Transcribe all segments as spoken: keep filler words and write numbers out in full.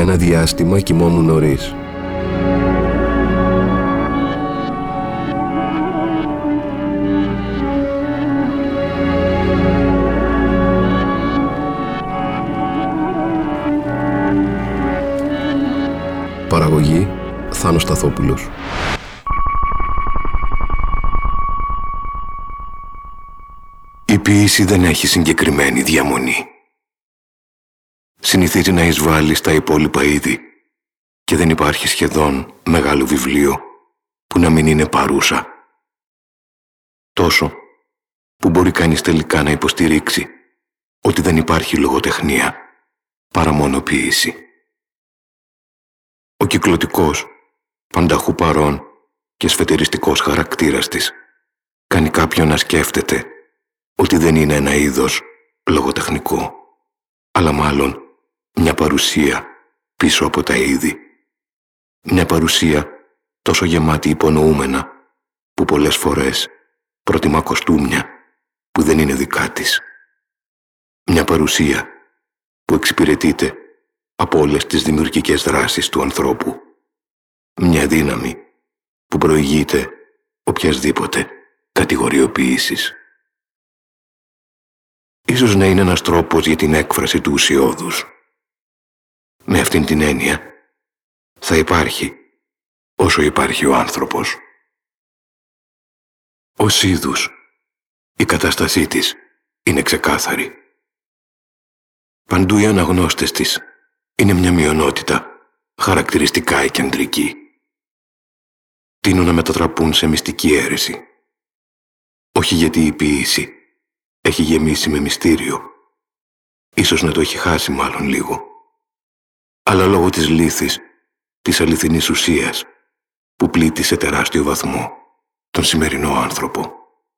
ένα διάστημα κοιμόμουν νωρίς. Παραγωγή Θάνος Σταθόπουλος. Η ποίηση δεν έχει συγκεκριμένη διαμονή. Συνηθίζει να εισβάλλει στα υπόλοιπα είδη και δεν υπάρχει σχεδόν μεγάλο βιβλίο που να μην είναι παρούσα. Τόσο που μπορεί κανείς τελικά να υποστηρίξει ότι δεν υπάρχει λογοτεχνία παρά μόνο ποίηση. Ο κυκλωτικός, πανταχού παρών και σφετεριστικός χαρακτήρας της κάνει κάποιον να σκέφτεται ότι δεν είναι ένα είδος λογοτεχνικό, αλλά μάλλον μια παρουσία πίσω από τα είδη. Μια παρουσία τόσο γεμάτη υπονοούμενα που πολλές φορές προτιμά κοστούμια που δεν είναι δικά της. Μια παρουσία που εξυπηρετείται από όλες τις δημιουργικές δράσεις του ανθρώπου. Μια δύναμη που προηγείται οποιασδήποτε κατηγοριοποίησης. Ίσως να είναι ένας τρόπος για την έκφραση του ουσιώδους. Με αυτήν την έννοια θα υπάρχει όσο υπάρχει ο άνθρωπος. Ως είδους, η κατάστασή της είναι ξεκάθαρη. Παντού οι αναγνώστες της είναι μια μειονότητα χαρακτηριστικά εκκεντρική. Τείνουν να μετατραπούν σε μυστική αίρεση. Όχι γιατί η ποίηση έχει γεμίσει με μυστήριο. Ίσως να το έχει χάσει μάλλον λίγο. Αλλά λόγω της λύθης, της αληθινής ουσίας, που πλήττει σε τεράστιο βαθμό τον σημερινό άνθρωπο.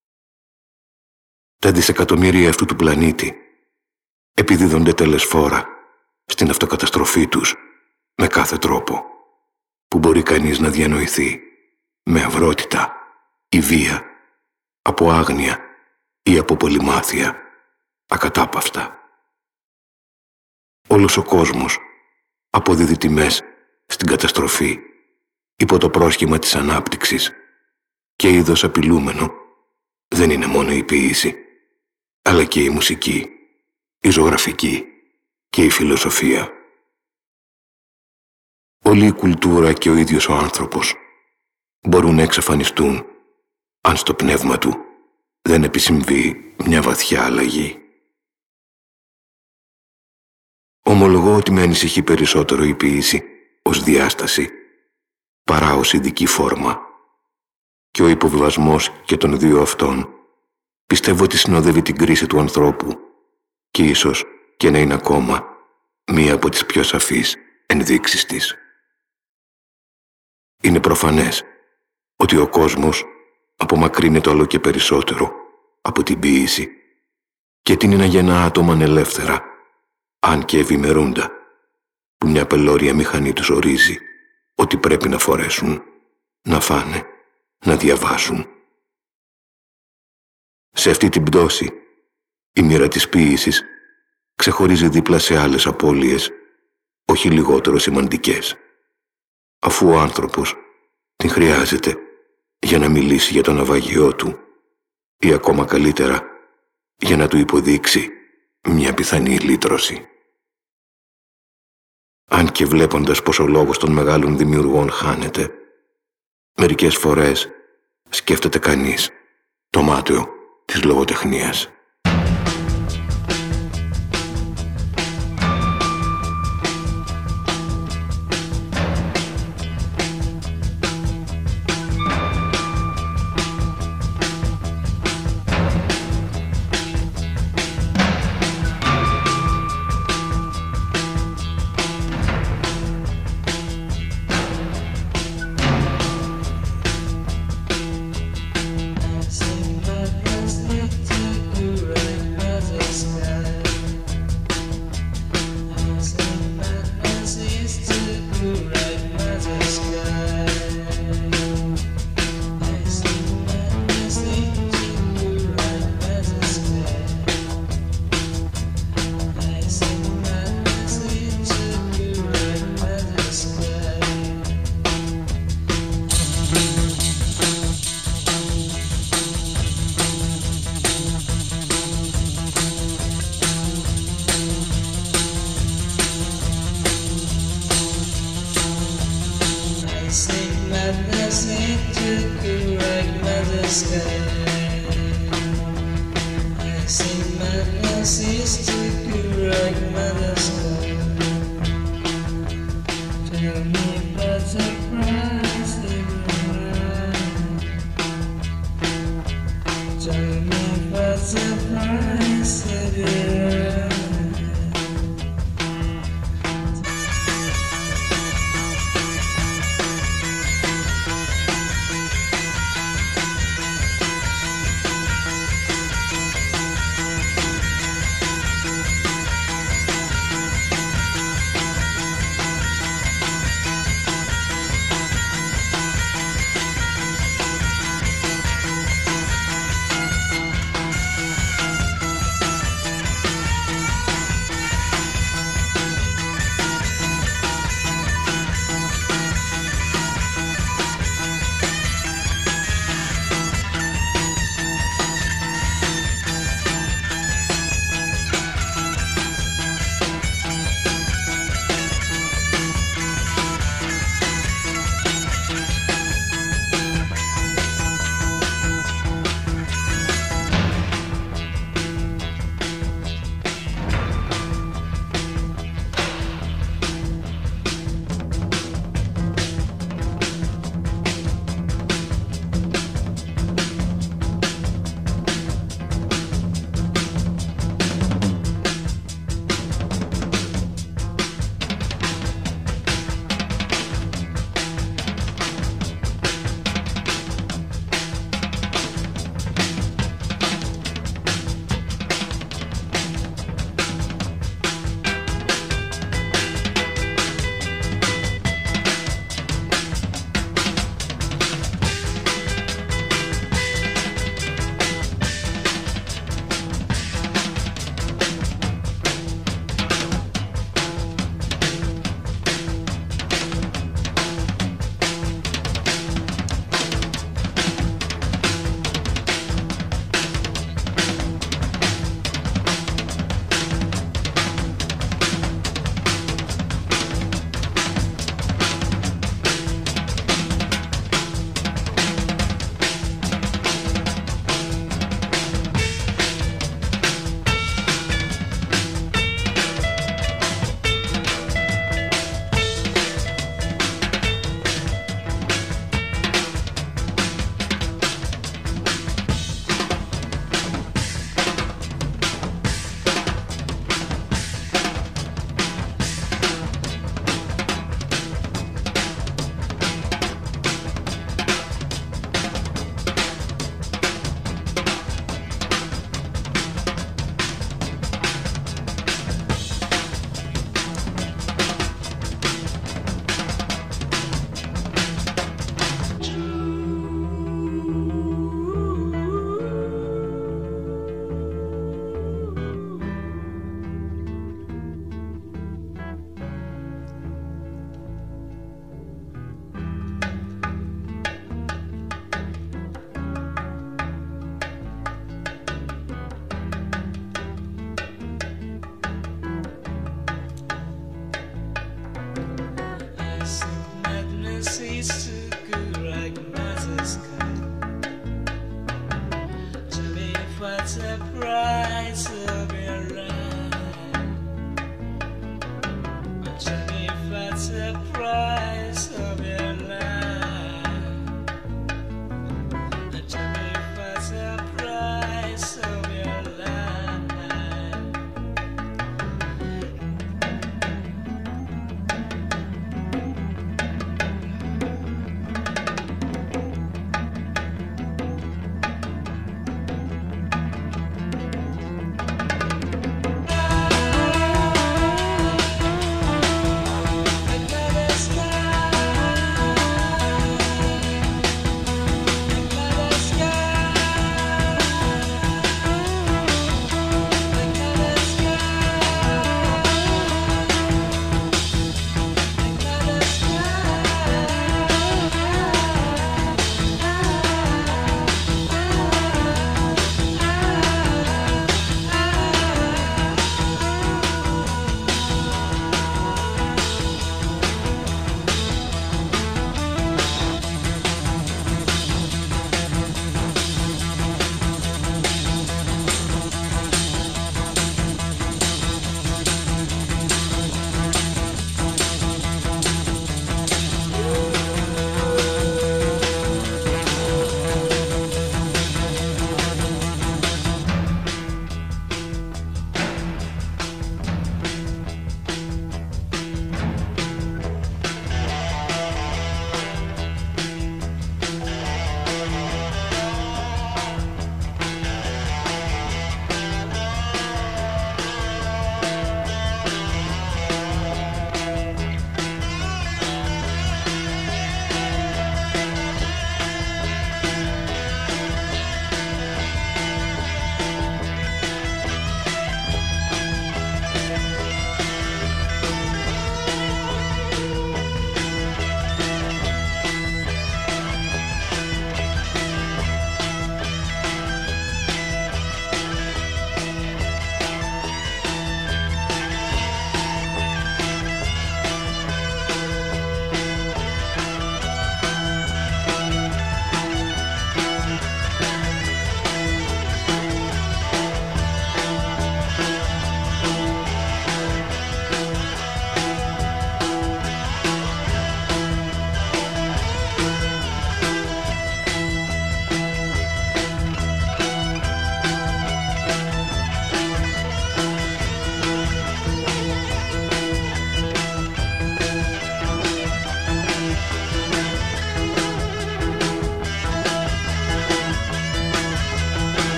Τα δισεκατομμύρια αυτού του πλανήτη επιδίδονται τελεσφόρα στην αυτοκαταστροφή τους με κάθε τρόπο που μπορεί κανείς να διανοηθεί, με αυρότητα ή βία, από άγνοια ή από πολυμάθεια, ακατάπαυστα. Όλος ο κόσμος αποδίδει τιμές στην καταστροφή υπό το πρόσχημα της ανάπτυξης και είδος απειλούμενο δεν είναι μόνο η ποίηση, αλλά και η μουσική, η ζωγραφική και η φιλοσοφία. Όλη η κουλτούρα και ο ίδιος ο άνθρωπος μπορούν να εξαφανιστούν αν στο πνεύμα του δεν επισυμβεί μια βαθιά αλλαγή. Ομολογώ ότι με ανησυχεί περισσότερο η ποίηση ως διάσταση παρά ως ειδική φόρμα, και ο υποβιβασμός και των δύο αυτών πιστεύω ότι συνοδεύει την κρίση του ανθρώπου και ίσως και να είναι ακόμα μία από τις πιο σαφείς ενδείξεις της. Είναι προφανές ότι ο κόσμος απομακρύνεται όλο και περισσότερο από την ποίηση και τείνει να γεννά άτομα ελεύθερα, αν και ευημερούντα, που μια πελώρια μηχανή τους ορίζει ότι πρέπει να φορέσουν, να φάνε, να διαβάσουν. Σε αυτή την πτώση, η μοίρα της ποίησης ξεχωρίζει δίπλα σε άλλες απώλειες, όχι λιγότερο σημαντικές, αφού ο άνθρωπος την χρειάζεται για να μιλήσει για το ναυαγιό του ή ακόμα καλύτερα για να του υποδείξει μια πιθανή λύτρωση. Αν και βλέποντας πως ο λόγος των μεγάλων δημιουργών χάνεται, μερικές φορές σκέφτεται κανείς το μάταιο της λογοτεχνίας. Sing that restless to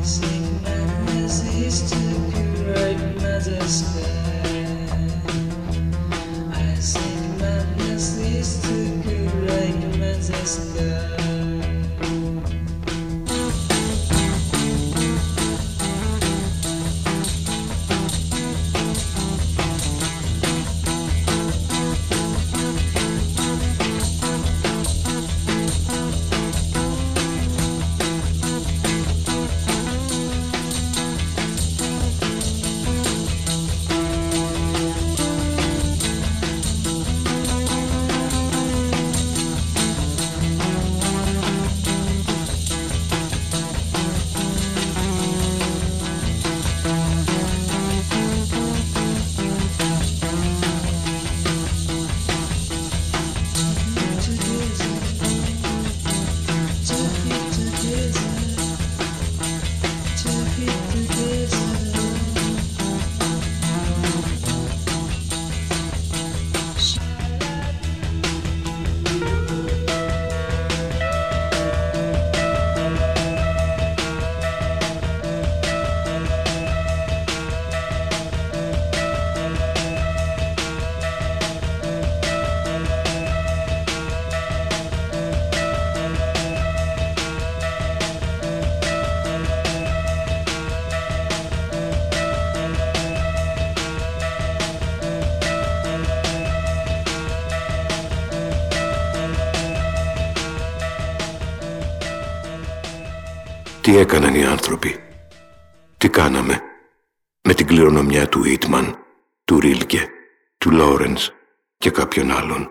Τι έκαναν οι άνθρωποι, τι κάναμε με την κληρονομιά του Ίτμαν, του Ρίλκε, του Λόρενς και κάποιων άλλων.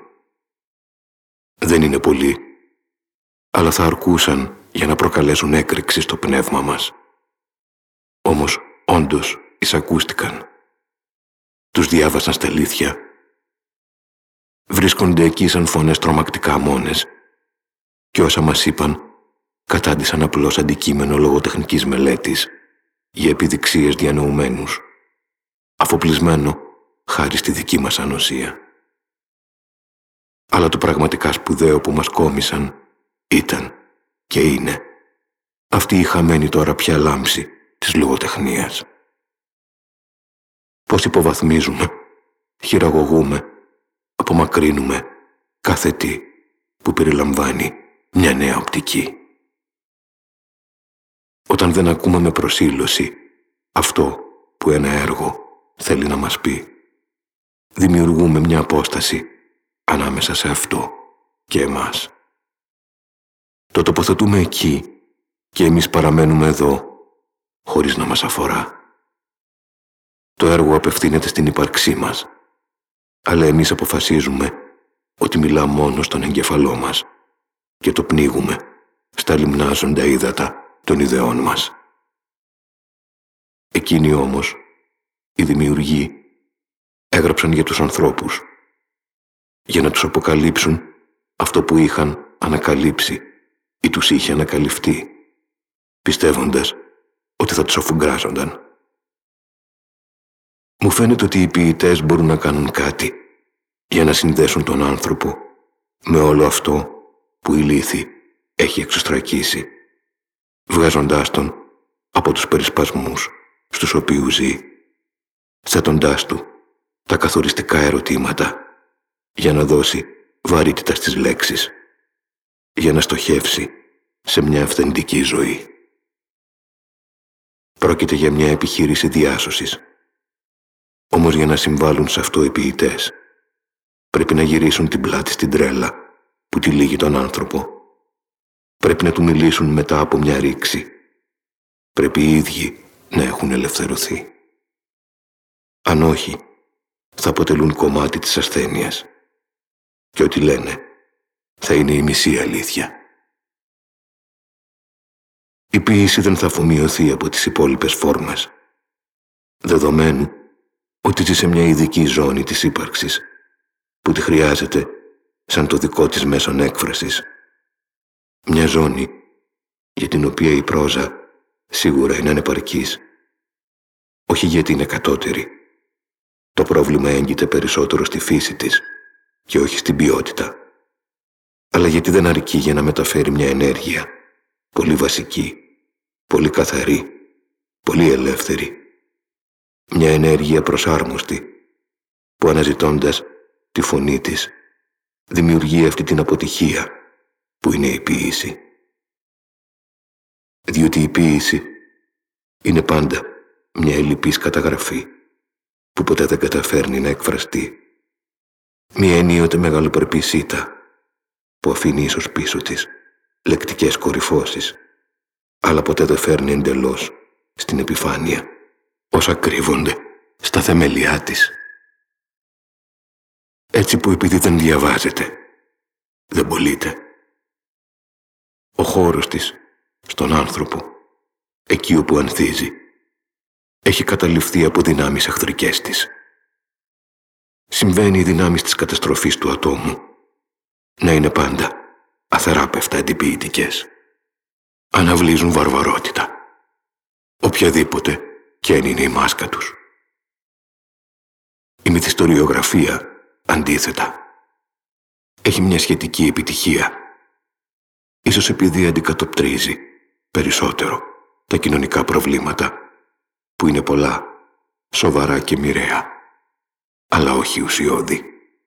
Δεν είναι πολλοί, αλλά θα αρκούσαν για να προκαλέσουν έκρηξη στο πνεύμα μας. Όμως, όντως, εισακούστηκαν. Τους διάβασαν στελήθεια. Βρίσκονται εκεί σαν φωνές τρομακτικά μόνες και όσα μας είπαν κατάντησαν απλώς αντικείμενο λογοτεχνικής μελέτης για επιδειξίες διανοουμένους, αφοπλισμένο χάρη στη δική μας ανοσία. Αλλά το πραγματικά σπουδαίο που μας κόμισαν ήταν και είναι αυτή η χαμένη τώρα πια λάμψη της λογοτεχνίας. Πώς υποβαθμίζουμε, χειραγωγούμε, απομακρύνουμε κάθε τι που περιλαμβάνει μια νέα οπτική. Όταν δεν ακούμε με προσήλωση αυτό που ένα έργο θέλει να μας πει, δημιουργούμε μια απόσταση ανάμεσα σε αυτό και εμάς. Το τοποθετούμε εκεί και εμείς παραμένουμε εδώ, χωρίς να μας αφορά. Το έργο απευθύνεται στην ύπαρξή μας, αλλά εμείς αποφασίζουμε ότι μιλά μόνο στον εγκεφαλό μας και το πνίγουμε στα λιμνάζοντα ύδατα των ιδεών μας. Εκείνοι όμως, οι δημιουργοί, έγραψαν για τους ανθρώπους, για να τους αποκαλύψουν αυτό που είχαν ανακαλύψει ή τους είχε ανακαλυφθεί, πιστεύοντας ότι θα τους αφουγκράζονταν. Μου φαίνεται ότι οι ποιητές μπορούν να κάνουν κάτι για να συνδέσουν τον άνθρωπο με όλο αυτό που η λύθη έχει εξωστρακίσει, βγάζοντάς τον από τους περισπασμούς στους οποίους ζει, θέτοντάς του τα καθοριστικά ερωτήματα για να δώσει βαρύτητα στις λέξεις, για να στοχεύσει σε μια αυθεντική ζωή. Πρόκειται για μια επιχείρηση διάσωσης. Όμως για να συμβάλλουν σε αυτό οι ποιητές, πρέπει να γυρίσουν την πλάτη στην τρέλα που τυλίγει τον άνθρωπο. Πρέπει να του μιλήσουν μετά από μια ρήξη. Πρέπει οι ίδιοι να έχουν ελευθερωθεί. Αν όχι, θα αποτελούν κομμάτι της ασθένειας. Και ό,τι λένε θα είναι η μισή αλήθεια. Η ποίηση δεν θα αφομοιωθεί από τις υπόλοιπες φόρμες, δεδομένου ότι ζει σε μια ειδική ζώνη της ύπαρξης που τη χρειάζεται σαν το δικό της μέσον έκφρασης. Μια ζώνη για την οποία η πρόζα σίγουρα είναι ανεπαρκής. Όχι γιατί είναι κατώτερη. Το πρόβλημα έγκυται περισσότερο στη φύση της και όχι στην ποιότητα. Αλλά γιατί δεν αρκεί για να μεταφέρει μια ενέργεια πολύ βασική, πολύ καθαρή πολύ ελεύθερη. Μια ενέργεια προσάρμοστη που αναζητώντας τη φωνή της δημιουργεί αυτή την αποτυχία που είναι η ποίηση. Διότι η ποίηση είναι πάντα μια ελλειπής καταγραφή που ποτέ δεν καταφέρνει να εκφραστεί. Μια ενίοτε μεγαλοπρεπή σίτα που αφήνει ίσως πίσω της λεκτικές κορυφώσεις, αλλά ποτέ δεν φέρνει εντελώς στην επιφάνεια όσα κρύβονται στα θεμελιά της. Έτσι που επειδή δεν διαβάζεται, δεν πωλείται. Ο χώρος της στον άνθρωπο, εκεί όπου ανθίζει, έχει καταληφθεί από δυνάμεις εχθρικές της. Συμβαίνει οι δυνάμεις της καταστροφής του ατόμου να είναι πάντα αθεράπευτα αντιποιητικές. Αναβλύζουν βαρβαρότητα, οποιαδήποτε και αν είναι η μάσκα τους. Η μυθιστοριογραφία, αντίθετα, έχει μια σχετική επιτυχία, ίσως επειδή αντικατοπτρίζει περισσότερο τα κοινωνικά προβλήματα που είναι πολλά, σοβαρά και μοιραία, αλλά όχι ουσιώδη.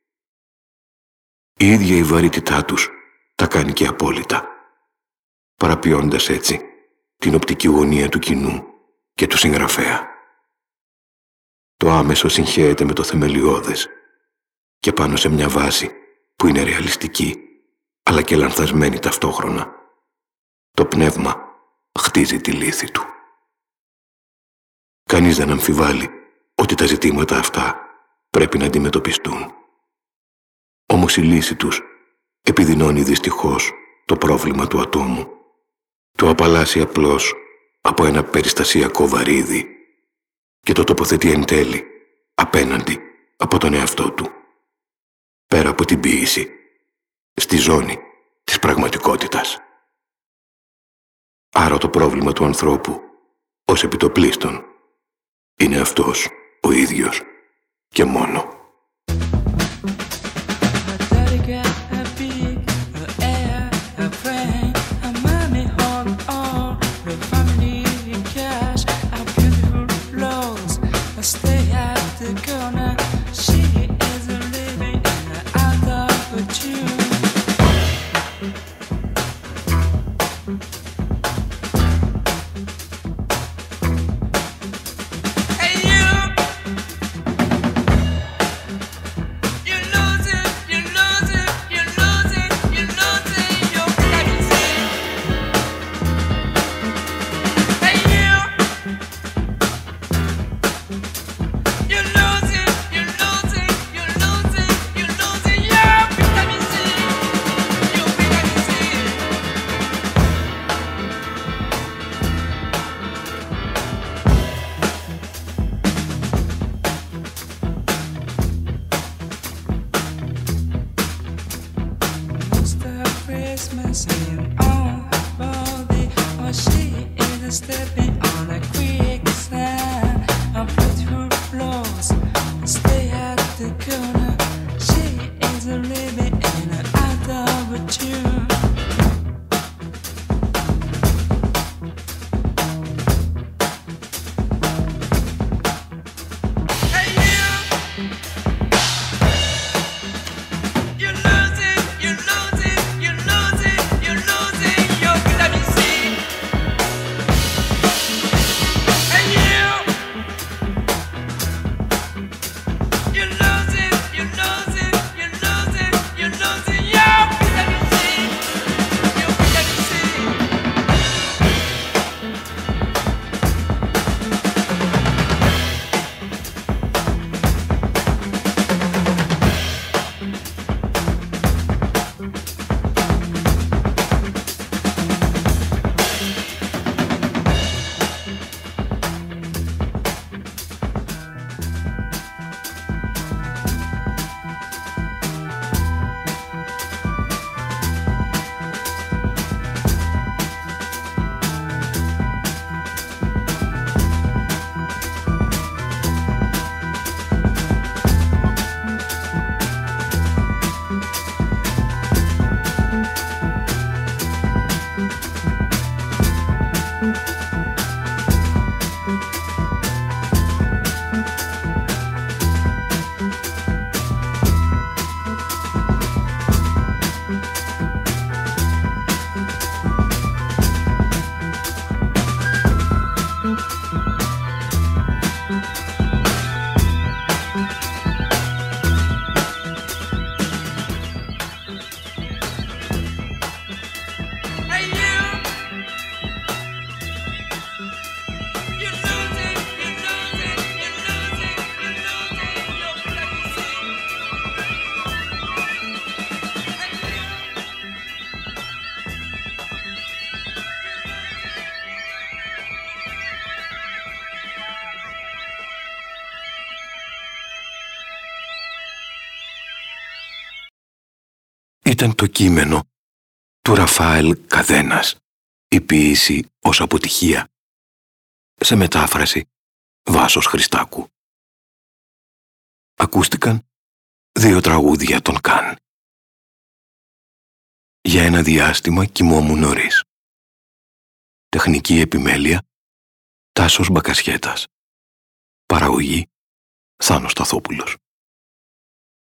Η ίδια η βαρύτητά τους τα κάνει και απόλυτα, παραποιώντας έτσι την οπτική γωνία του κοινού και του συγγραφέα. Το άμεσο συγχέεται με το θεμελιώδες και πάνω σε μια βάση που είναι ρεαλιστική αλλά και λανθασμένη ταυτόχρονα. Το πνεύμα χτίζει τη λύθη του. Κανείς δεν αμφιβάλλει ότι τα ζητήματα αυτά πρέπει να αντιμετωπιστούν. Όμως η λύση τους επιδεινώνει δυστυχώς το πρόβλημα του ατόμου. Το απαλλάσσει απλώς από ένα περιστασιακό βαρύδι και το τοποθετεί εν τέλει απέναντι από τον εαυτό του, πέρα από την ποίηση, στη ζώνη της πραγματικότητας. Άρα το πρόβλημα του ανθρώπου, ως επιτοπλίστων, είναι αυτός ο ίδιος και μόνο. ήταν το κείμενο του Ραφάελ Καδένας, η ποίηση ως αποτυχία, σε μετάφραση Βάσος Χριστάκου. Ακούστηκαν δύο τραγούδια των Καν. Για ένα διάστημα κοιμόμουν νωρίς. Τεχνική επιμέλεια Τάσος Μπακασιέτας. Παραγωγή Θάνος Σταθόπουλος.